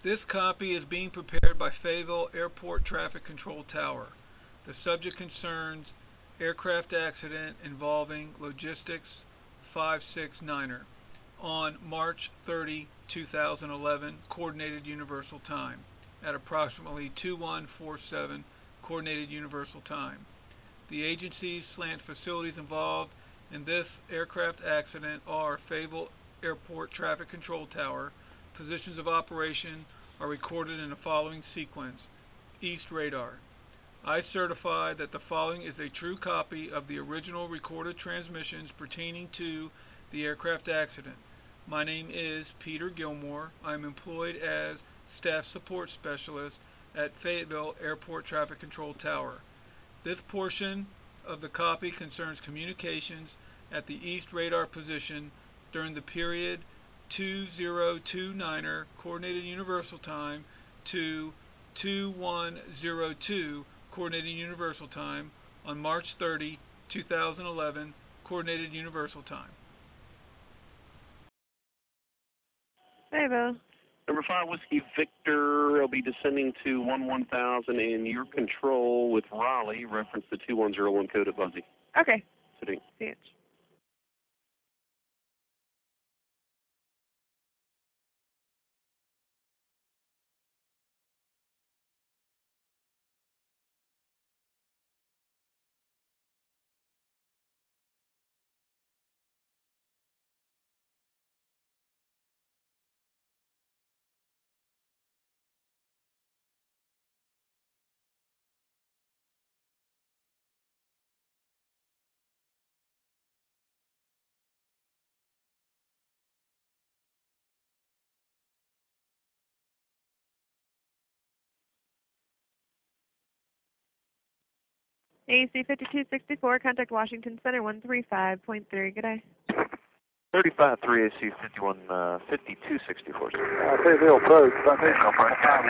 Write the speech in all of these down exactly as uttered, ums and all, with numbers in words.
This copy is being prepared by Fayetteville Airport Traffic Control Tower. The subject concerns aircraft accident involving Logistics five six niner on March thirtieth, two thousand eleven, Coordinated Universal Time at approximately two one four seven Coordinated Universal Time. The agencies slant facilities involved in this aircraft accident are Fayetteville Airport Traffic Control Tower. Positions of operation are recorded in the following sequence. East Radar. I certify that the following is a true copy of the original recorded transmissions pertaining to the aircraft accident. My name is Peter Gilmore. I am employed as Staff Support Specialist at Fayetteville Airport Traffic Control Tower. This portion of the copy concerns communications at the East Radar position during the period two zero two niner Coordinated Universal Time to two one zero two Coordinated Universal Time on March thirtieth, two thousand eleven, Coordinated Universal Time. Fayetteville. Number five, Whiskey Victor, will be descending to one one thousand in your control with Raleigh, reference the two one zero one code at Buzzy. Okay. Sitting. C H. A C fifty-two sixty-four, contact Washington Center one three five point three. Good day. thirty-five three A C fifty-one, uh, fifty-two sixty-four. Uh, Fayetteville approach. Fayetteville approach.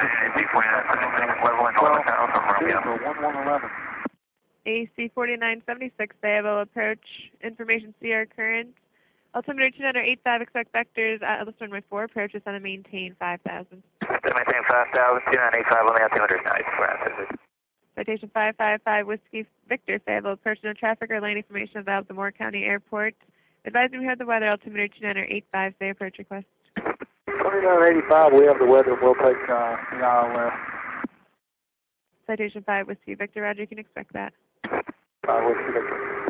one one eleven. A C forty-nine seventy-six, Fayetteville approach. Information C R current. Altimeter two nine eight five, expect vectors at Atlas runway four, approach is on a maintain five thousand. Maintain five thousand, two nine eight five on the altimeter nice. Citation five five five, Whiskey Victor, Fayetteville approach, no traffic or lane information about the Moore County Airport. Advising we have the weather, altimeter two nine eight five, say approach request. twenty-nine eighty-five, we have the weather, and we'll take uh, the aisle left. Citation five, Whiskey Victor, roger, you can expect that. Uh, Whiskey Victor.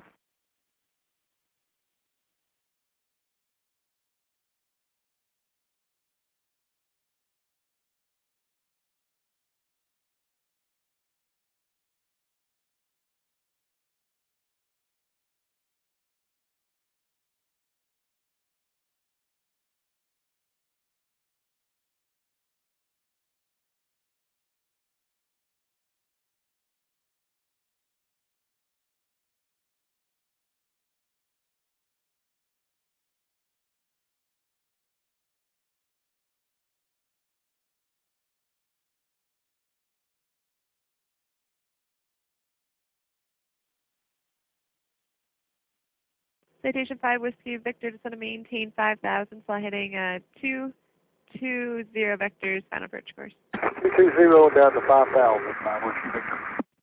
Citation five, Whiskey Victor, descend to maintain five thousand, fly heading uh, two two zero vectors, final approach course. two two zero down to five thousand, uh, Whiskey Victor.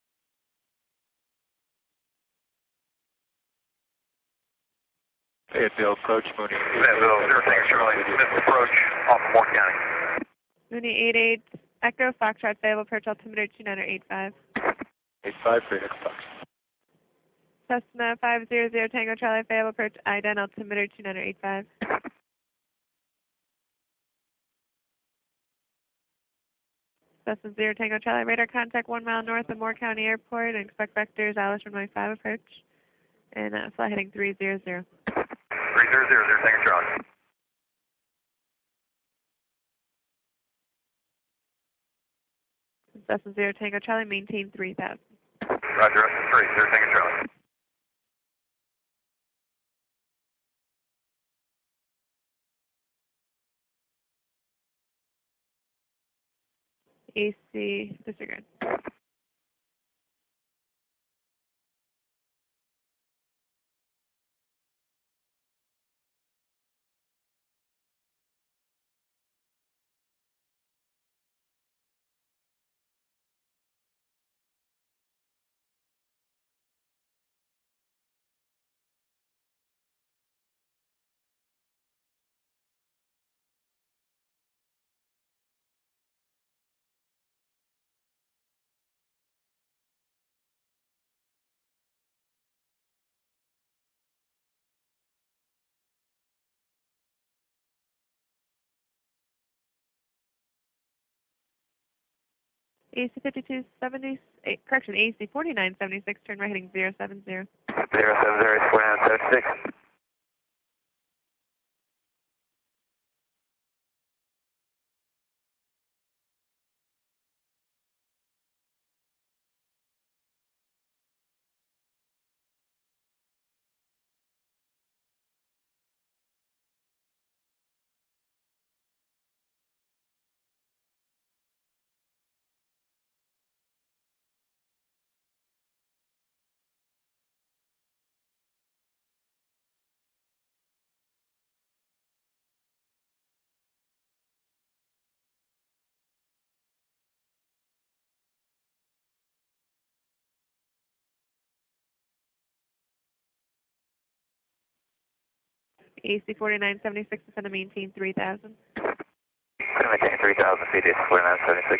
Fayetteville approach, Mooney. Fayetteville, everything, Charlie. Smith approach off of Moore County. Mooney eight eight, Echo, Foxtrot, Fayetteville approach, altimeter two nine eight five. eight five for Echo Fox. Cessna five zero zero, Tango Charlie, Fayetteville approach, I D E N, altimeter two nine eight five. Cessna zero, Tango Charlie, radar contact one mile north of Moore County Airport, and expect vectors, Alice runway five approach, and uh, fly heading three zero zero. three zero zero, zero, Tango Charlie. Cessna zero, Tango Charlie, maintain three thousand. Roger, three, zero, Tango Charlie. A C, disregard. A C fifty-two seventy, eh, correction, A C forty-nine seventy-six, turn right heading zero seven zero. zero seven zero, forty-nine seventy-six. A C forty-nine seventy-six, descend to maintain three thousand. Gonna maintain three thousand feet, A C forty-nine seventy-six.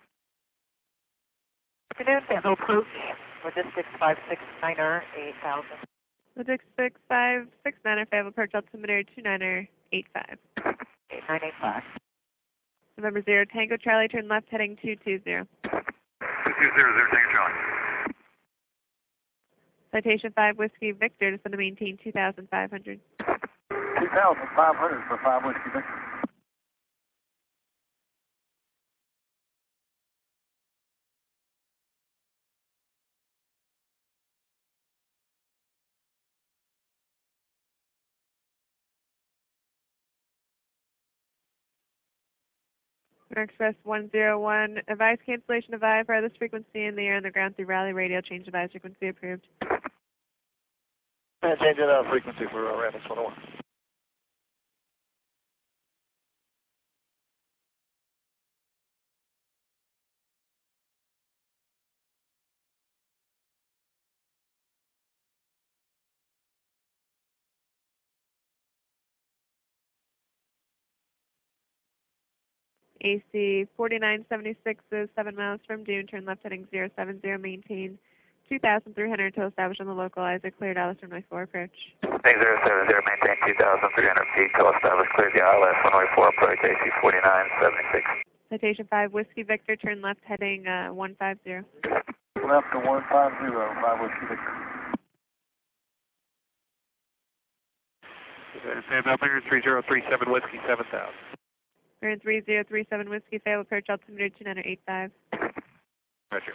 Afternoon, Fayetteville approach, logistics five six niner, eight thousand. Logistics six five six niner, Fayetteville approach altimeter two niner eight five. eight nine eight five. November zero, Tango Charlie, turn left heading two two zero. two two zero zero, Tango Charlie. Citation five Whiskey Victor, descend to maintain two thousand five hundred. two thousand five hundred for five Whiskey Victor. Express one zero one, advise cancellation of I, farthest frequency in the air on the ground through Raleigh radio, change device frequency approved. And change it out frequency for uh, Radius one oh one. A C forty-nine seventy-six is seven miles from Dune, turn left heading zero seven zero, maintain two thousand three hundred until established on the localizer, cleared Dallas runway four approach. Thank zero seven zero, maintain two thousand three hundred feet till established, clear the I L S runway four approach, A C forty-nine seventy-six. Citation five Whiskey Victor, turn left heading uh, one five zero. Left to one five zero, five Whiskey Victor. Fayetteville clear three zero three seven Whiskey seven thousand. We're in three zero three seven Whiskey, Fayetteville approach altimeter two niner eight five. Roger.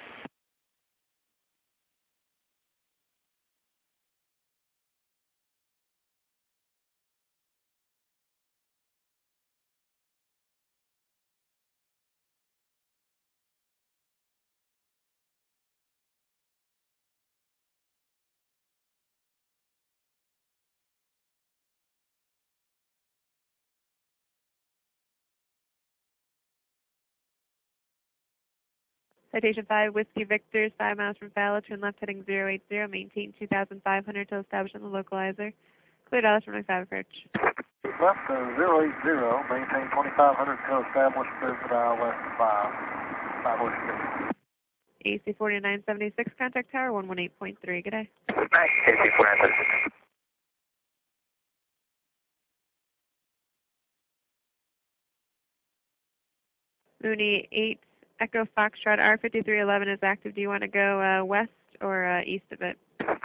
Citation five Whiskey Victor, five miles from Fowler, turn left heading zero eight zero, maintain two thousand five hundred till established on the localizer, clear Dallas runway five approach. Left to zero eight zero, maintain twenty-five hundred until established, clear for the I L S five, five Whiskey Victor. A C forty-nine seventy-six, contact tower one one eight point three, good day. Nice, A C forty-nine seventy-six. Mooney eight Echo Foxtrot R fifty-three eleven is active. Do you want to go uh, west or uh, east of it?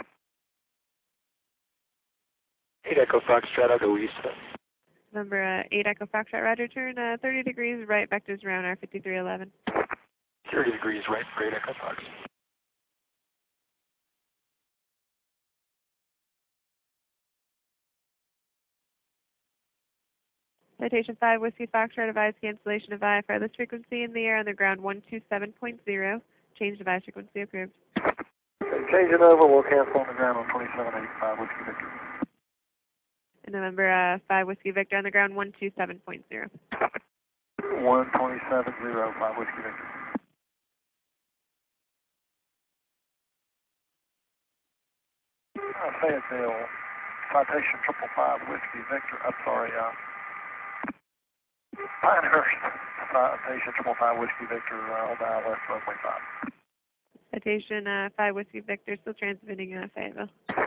eight Echo Foxtrot, I'll go east. Number uh, eight Echo Foxtrot, roger, turn uh, thirty degrees right, vectors around R fifty-three eleven. thirty degrees right for eight Echo Fox. Citation five Whiskey Foxtrot, advise cancellation of I, farthest frequency in the air on the ground one two seven point zero, change device frequency approved. Change it over, we'll cancel on the ground on twenty-seven eighty-five Whiskey Victor. And November uh, five Whiskey Victor on the ground one two seven point zero. one twenty-seven zero, five Whiskey Victor. Uh, Fayetteville, citation triple five Whiskey Victor, I'm sorry, uh, Pinehurst, citation triple five Whiskey Victor, uh, on the I L S runway five. Citation uh, five Whiskey Victor, still transmitting uh, Fayetteville.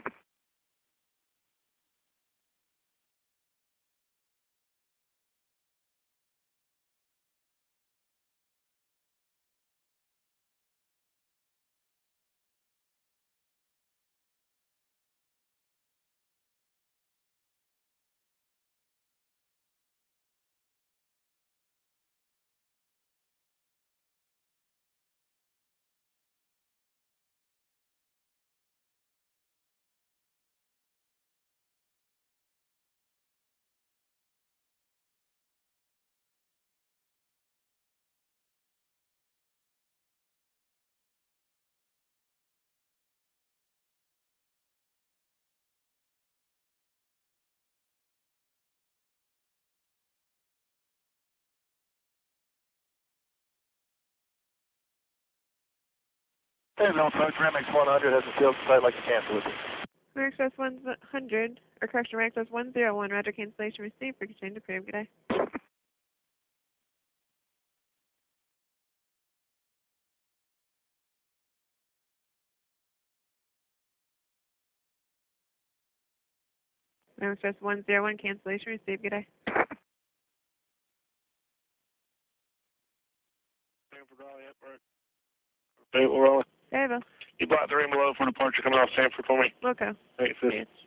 Hey, on approach, Ram X one hundred has a field site like to cancel with you. American Express one hundred, or correction, American Express one oh one, roger, cancellation received, frequency change approved, good day. American Express one oh one, cancellation received, good day. Hey, we're on. Hey, Bill. You blocked the ring below for departure coming off Sanford for me. Okay. Thanks, sis. Yes.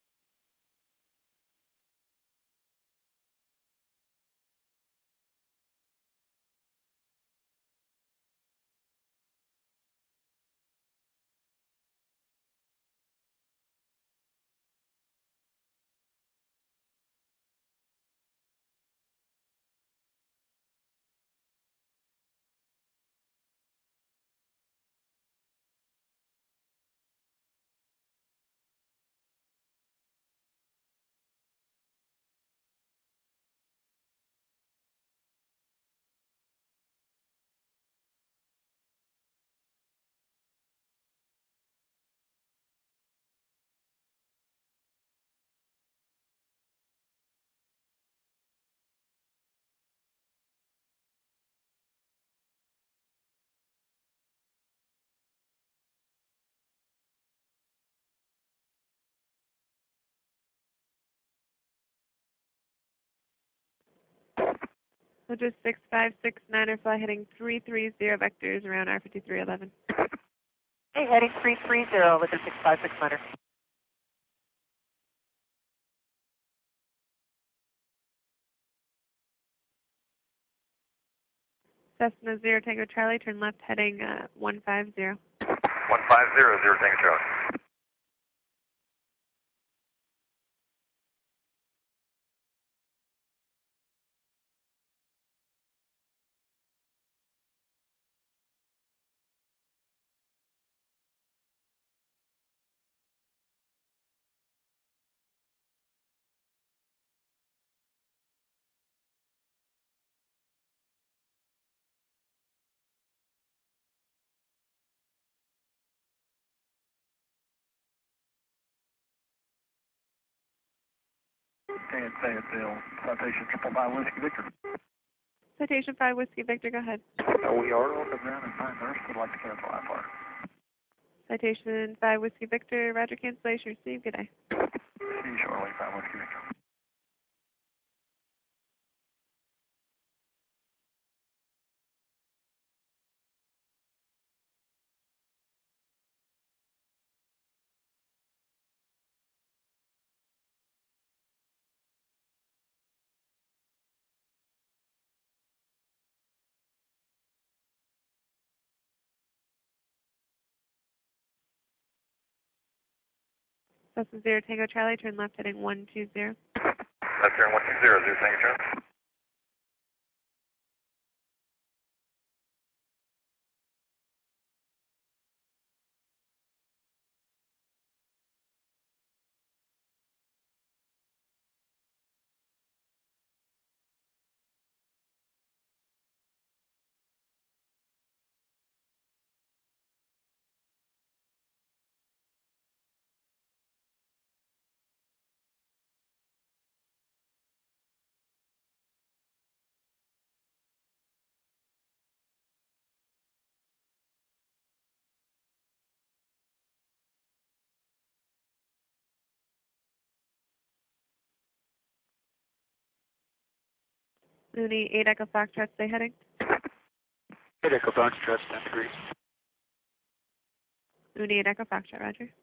Logistics five six nine er, fly heading three three zero vectors around R fifty-three eleven. Hey, heading three three zero, logistics five six nine er. Cessna zero Tango Charlie, turn left heading uh, one five zero. one five zero, zero Tango Charlie. And Fayetteville, citation triple five Whiskey Victor. Citation five Whiskey Victor, go ahead. Uh, we are on the ground and five nurse would like to cancel I F R. Citation five Whiskey Victor, roger, cancellation received, good day. See you shortly, five Whiskey Victor. Cessna zero Tango Charlie, turn left heading one two zero. Left turn one two zero, zero Tango Charlie. Mooney eight Echo Foxtrot, stay heading. Hey, Echo Fox, trust ten degrees. Mooney eight Echo Foxtrot, roger.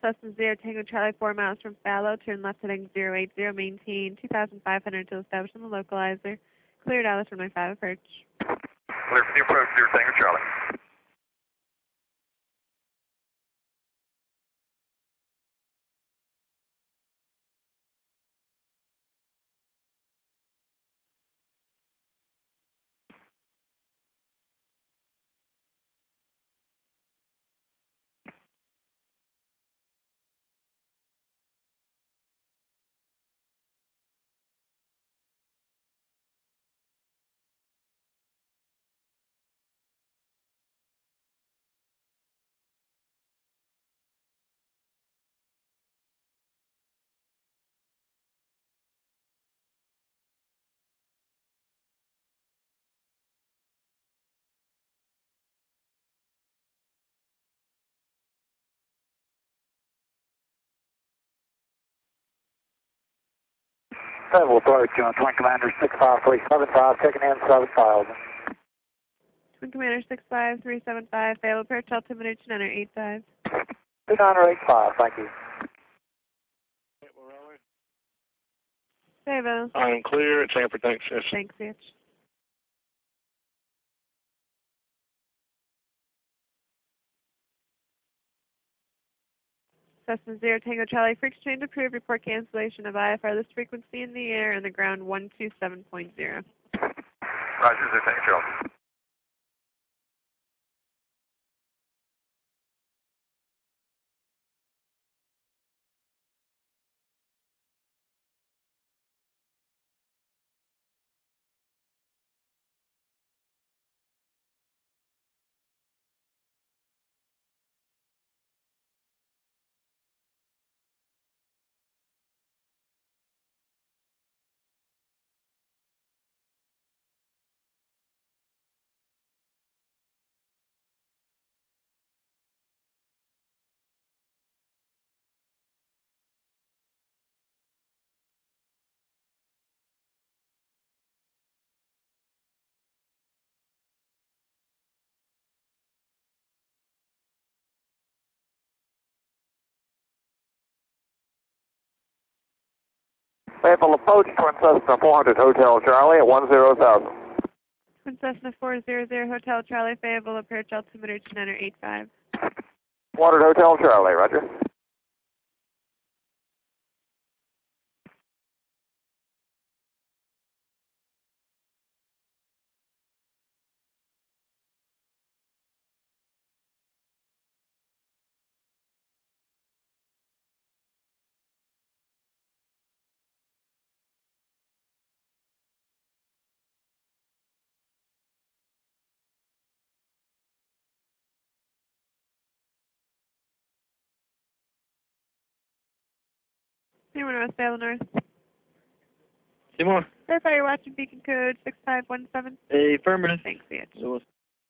Cessna Zero Tango Charlie four miles from Fallow. Turn left heading zero eight zero. Maintain two thousand five hundred until established on the localizer. Cleared Alice runway five approach. Clear for the approach, Zero Tango Charlie. Fayetteville approach on Twin Commander six five three seven five, checking in seven thousand. Twin Commander six five three seven five, Fayetteville approach, altimeter two nine eight five. two nine eight five, thank you. Fayetteville. I'm clear at Sanford, thanks. Yes. Thanks, H. Cessna Zero Tango Charlie, frequency change approved, report cancellation of I F R, this frequency in the air and the ground one two seven point zero. Roger, Zero Tango Charlie. Fayetteville approach, Twin Cessna four hundred Hotel Charlie at one zero thousand. Twin Cessna four zero zero Hotel Charlie, Fayetteville approach, altimeter two nine eight five. one hundred Hotel Charlie, roger. Seymour North, Fayetteville North. Seymour. Verify you're watching beacon code six five one seven. Affirmative. Thanks, H. Lewis.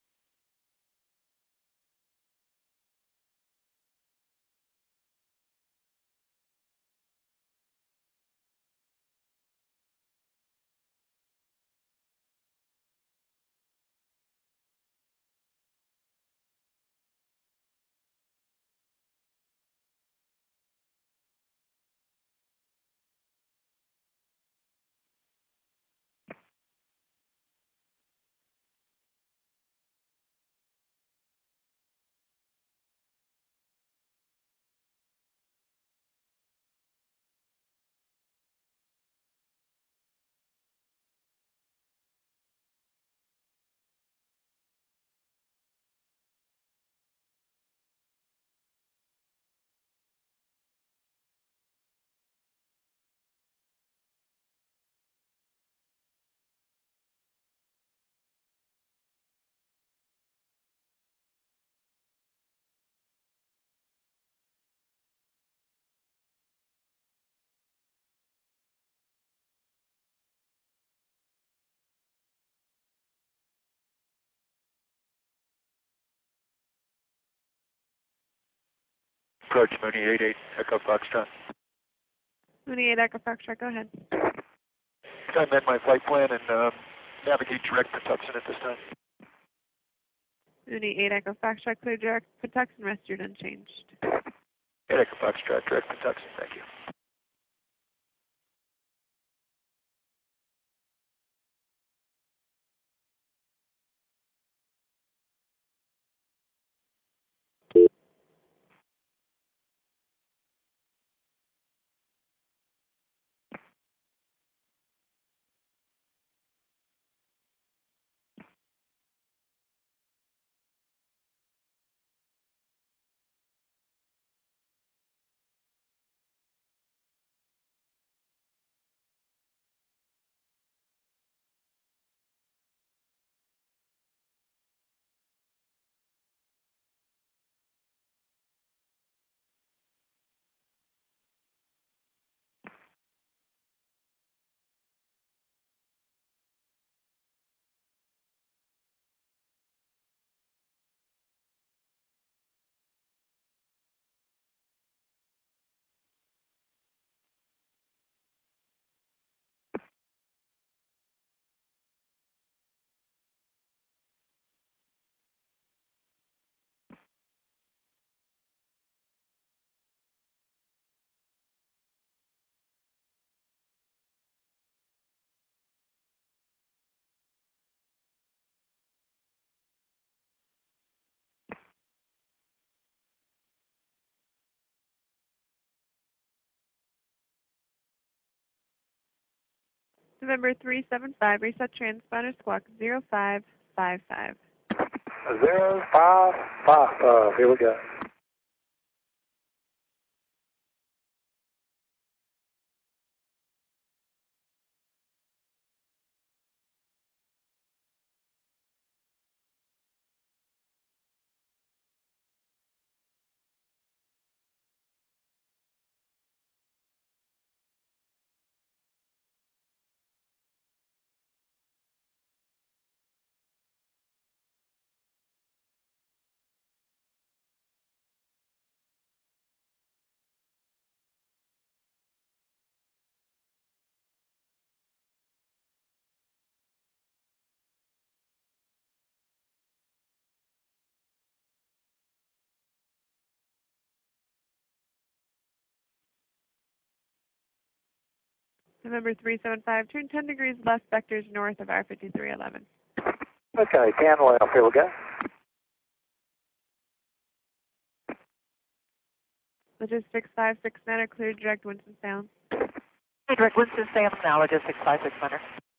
Approach Mooney eight eight, Echo Foxtrot. Mooney eight Echo Foxtrot, go ahead. I amend my flight plan and uh, navigate direct to Tucson at this time. Mooney eight Echo Foxtrot, clear direct Patuxent, rest unchanged. eight Echo Foxtrot, direct to Tucson, thank you. November three seven five, reset transponder squawk zero five five five. Zero five five five. Here we go. November three seven five, turn ten degrees left, vectors north of R fifty-three eleven. Okay, ten left. Here we go. Logistics five six nine are cleared direct Winston-Salem. Hey, direct Winston-Salem now, Logistics five six nine.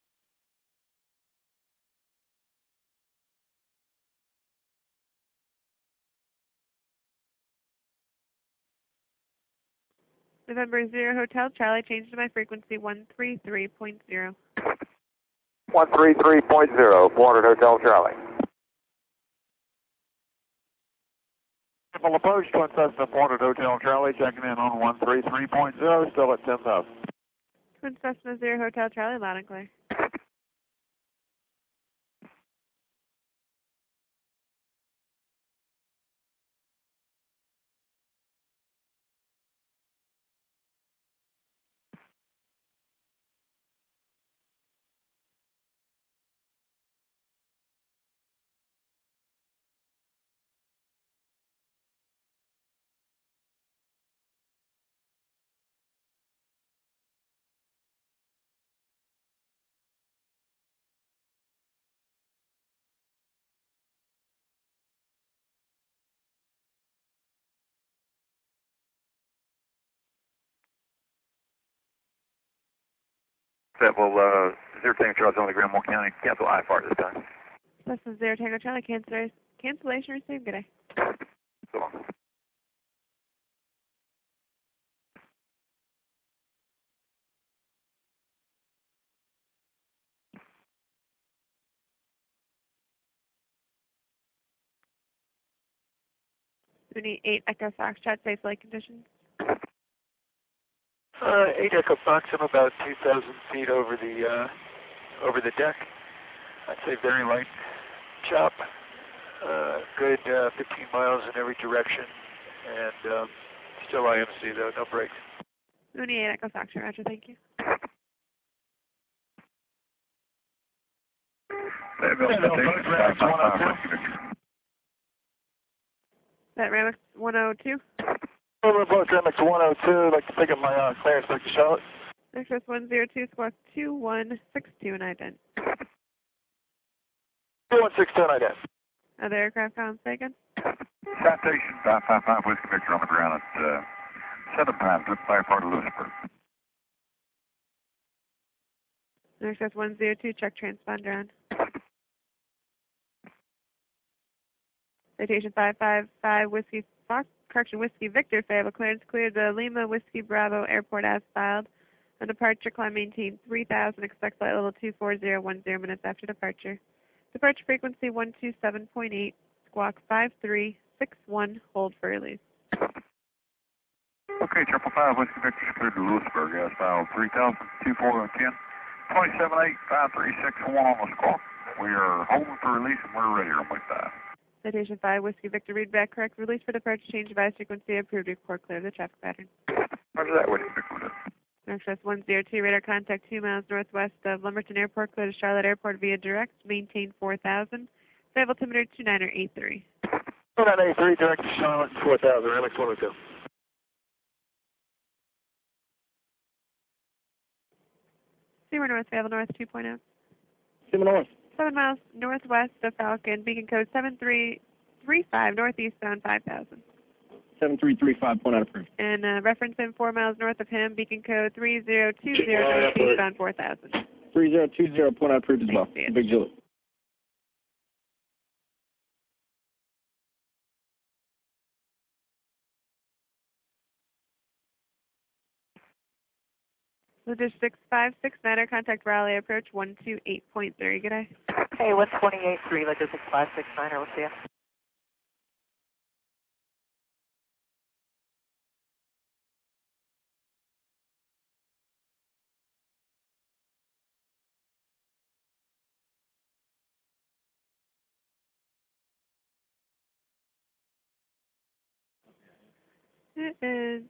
November zero Hotel Charlie, changed to my frequency one three three point zero. one three three point zero, four hundred Hotel Charlie. Triple approach, Twin Cessna four hundred Hotel Charlie, checking in on one three three point zero, still at ten thousand. Twin Cessna zero Hotel Charlie, loud and clear. That will, uh, zero Tango Charlie on the Granville County, cancel I F R this time. Cessna zero Tango Charlie, cancel, cancellation received, good day. So long. Uni eight Echo Foxtrot, safe flight conditions. Uh, eight Echo Fox, I'm about two thousand feet over the, uh, over the deck. I'd say very light chop, uh, good, uh, fifteen miles in every direction, and, um, still I M C though, no brakes. Uni eight Echo Foxtrot, roger, thank you. That Ramux one oh two? Over approach M X one oh two, I'd like to pick up my uh, clearance back to Charlotte. Access one zero two, squawk two one six two, and ident. two one six two, and ident. Other aircraft comms taken? Citation five five five Whiskey Victor on the ground at uh, seven times at fire part of Lewisburg. Access one zero two, check transponder on. Citation five five five, Whiskey Fox, correction, Whiskey Victor, Fable clearance cleared the Lima Whiskey Bravo Airport as filed. On departure, climb maintain three thousand, expect flight level two four zero one zero minutes after departure. Departure frequency one two seven point eight, squawk five three six one, hold for release. Okay, triple five Whiskey Victor cleared to Lewisburg, as filed three thousand, two four one zero, twenty-seven eight, five three six one on the squawk. We are holding for release and we're ready, runway five. Citation five, Whiskey Victor, read back correct. Release for departure, change device frequency, approved, report clear of the traffic pattern. Roger that, Whiskey Victor. Access one zero two, radar contact two miles northwest of Lumberton Airport, clear to Charlotte Airport via direct, maintain four thousand. Flight altimeter two nine eight three. two nine eight three, direct to Charlotte, four thousand, M X one oh two. Zero north, Fayetteville North two point oh. Seven north. Seven miles northwest of Falcon, beacon code seven three three five, northeast bound five thousand. seven three three five, point out approved. And uh, reference him four miles north of him, beacon code three zero two zero, northeast bound four thousand. three zero two zero, point out approved as well. Thanks, Big Julie. Logistics five six niner, contact Raleigh approach one two eight point three. Good day. Hey, one twenty-eight three, Logistics five six niner, we'll see you. It is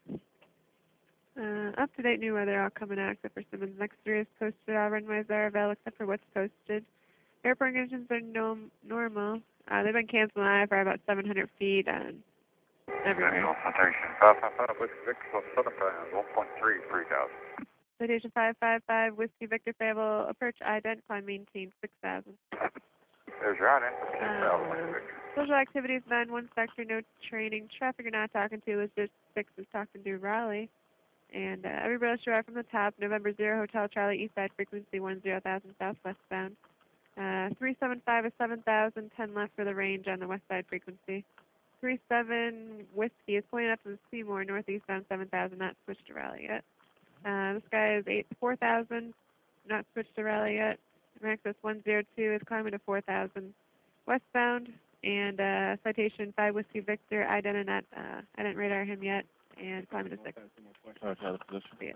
uh, up-to-date new weather all coming out except for Simmons. Next three is posted. All runways are available except for what's posted. Airport conditions are no, normal. Uh, they've been canceling I for about seven hundred feet and everywhere. Citation five five five Whiskey Victor, plus seven times, one point three, three thousand. Citation five five five, Whiskey Victor Fable, approach ident, climb maintain six thousand. There's your ident, six thousand, Whiskey Uh, Victor. social activities, nine one sector, no training. Traffic you're not talking to, logistics is talking to Raleigh. And uh, everybody else arrive from the top, November zero, Hotel Charlie, east side, frequency one zero thousand, southwest bound. Uh, three seven five is seven thousand, ten left for the range on the west side frequency. three seven Whiskey is pulling up from Seymour, northeast bound seven thousand, not switched to Raleigh yet. Uh, this guy is eight four thousand, not switched to Raleigh yet. Access one zero two is climbing to four thousand, westbound. And uh, citation five Whiskey Victor, ident and not, uh, I didn't radar him yet, and climbing to six. Okay, the position. Yeah.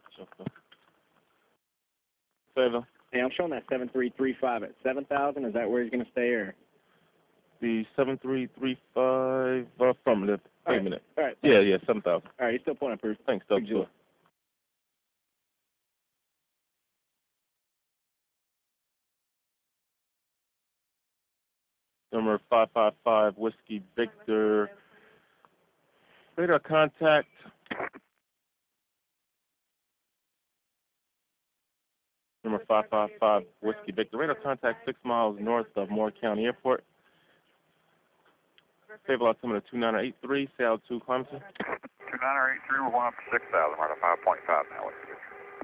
Fayetteville. Hey, I'm showing that seven three three five at seven thousand. Is that where he's going to stay, or? The seven three three five, uh, affirmative. Wait a minute. All right. Yeah, yeah, seven thousand. All right, he's still point approved. Thanks, Doug. Big deal. Number five five five, Whiskey Victor. Radar contact. Number five five five, Whiskey Victor. Radar contact six miles north of Moore County Airport. Fable altimeter two nine eight three, C L two Clemson. two nine eight three, we're going up to six thousand, we're at five point five now, Whiskey Victor.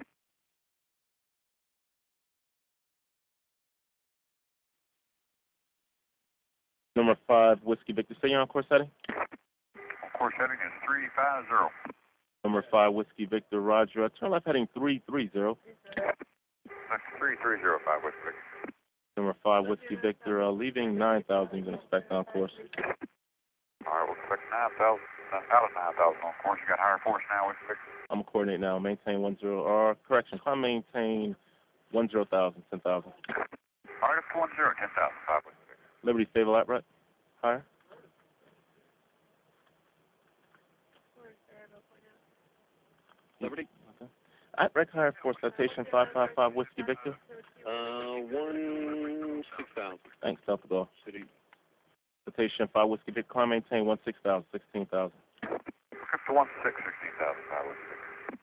Number five, Whiskey Victor. Say you're on course setting. On course heading is three five zero. Number five, Whiskey Victor, Roger. Turn left heading three three zero. That's three three zero five, Whiskey Victor. Number five, Whiskey Victor, uh, leaving nine thousand, you're going to expect on course. All right, we'll expect nine thousand, uh, out of nine thousand on course. You got higher force now, Whiskey Victor. I'm going to coordinate now. Maintain one zero, or correction, climb maintain one zero thousand, ten thousand. All right, up to one zero, ten thousand, five, Whiskey Victor. Liberty Fable at right? Higher? Liberty? Okay. At rec higher for citation five five five Whiskey Victor. Uh, one six thousand. Thanks, Delta Golf. City. Citation five Whiskey Victor, climb maintain one six thousand, sixteen thousand. Okay, Victor one six, sixteen thousand five Whiskey Victor.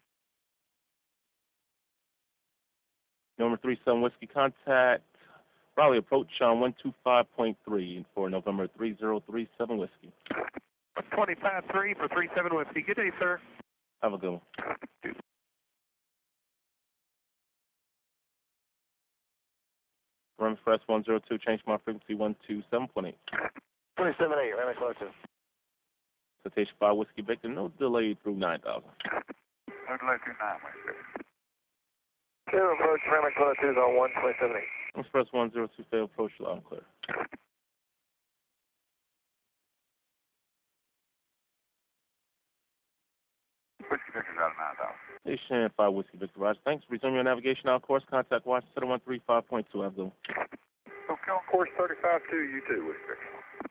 November three seven Whiskey, contact Raleigh approach on one two five point three for November three zero three seven Whiskey. one twenty-five three for three seven Whiskey. Good day, sir. Have a good one. Ram Express one zero two, change my frequency one two seven point eight. twenty-seven eight, Ram Express two. Citation five Whiskey Victor, no delay through nine thousand. No delay through nine, Whiskey Victor. Fair approach, Ram Express two is on one twenty-seven eight. Express one zero two, fair approach, loud and clear. Whiskey Victor's out of nine thousand. Station five Whiskey Victor, Roger. Thanks. Resume your navigation on course. Contact Washington one three five point two. Have a good one. Okay, on course thirty-five two, you too, Whiskey Victor.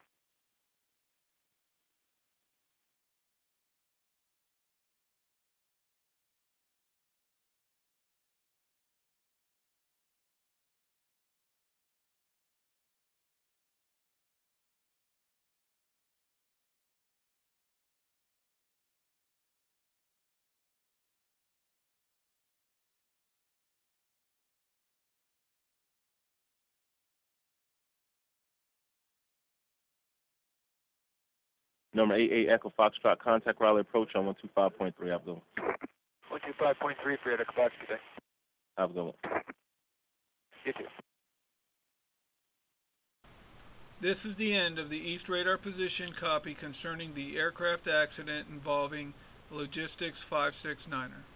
Number eight eight Echo Foxtrot, contact Raleigh approach on one two five point three. Have a good one. one two five point three for Echo Fox today. Have a good one. You too. This is the end of the East Radar Position copy concerning the aircraft accident involving Logistics five six niner.